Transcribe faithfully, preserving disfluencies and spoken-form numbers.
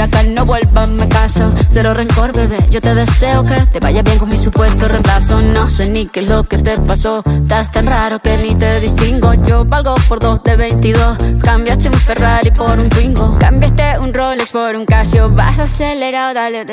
para acá no vuelvas, me caso. Cero rencor, bebé, yo te deseo que te vaya bien con mi supuesto reemplazo. No sé ni qué es lo que te pasó, estás tan raro que ni te distingo. Yo valgo por dos de veintidós, cambiaste un Ferrari por un Twingo, cambiaste un Rolex por un Casio. Vas acelerado, dale.